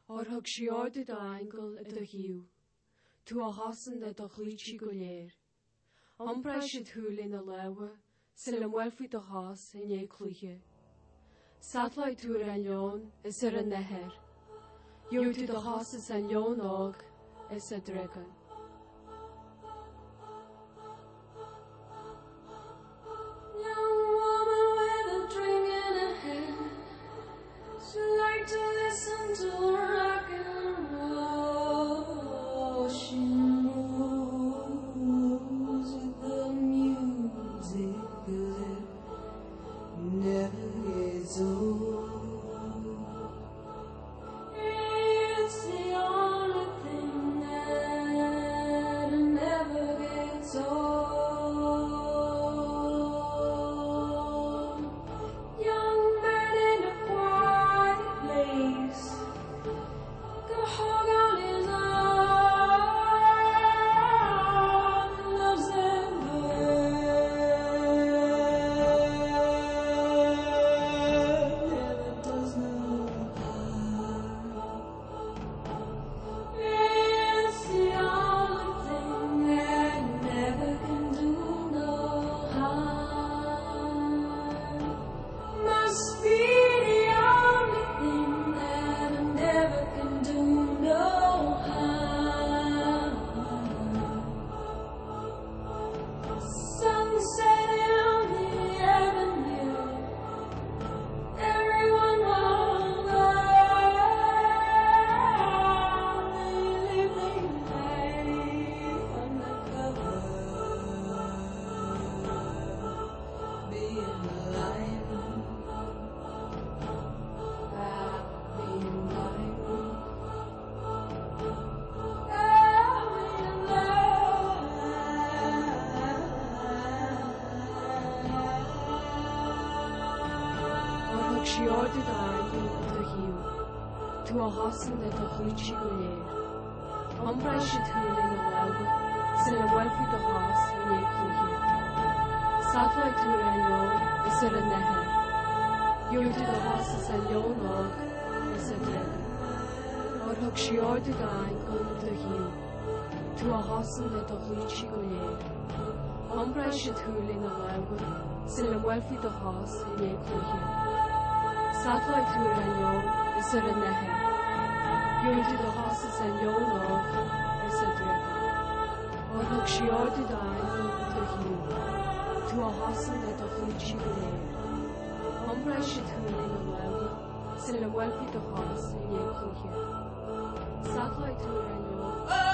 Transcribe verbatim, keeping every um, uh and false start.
Or thug siord do angel at a hiu, to a hasan at a glitchy gulier. Umbra should hul in a lewe, sil a welfi the has in ye cluche. Satellite to a leon is er a neher. You to the hasses and leon og is a dragon. To a hasan at a glitchy gulier. Umbra should hul in a lewe, sil a welfi the has in ye cluche. Satellite to a leon is er a neher. You to the hasses and leon og is a dragon. Or hug shiord the angel at a hiu, to a hasan at a glitchy gulier. Umbra should hul in a lewe, sil a welfi the has in ye cluche. Satellite to a leon is er a neher. You to the horses and your love is a dragon. Or look she ordered the angel with a hiu, to a horse that a glitchy gulier. Umbra should hul in a lewe, sil a welfi the horse in ye cluche. Satellite to a leon.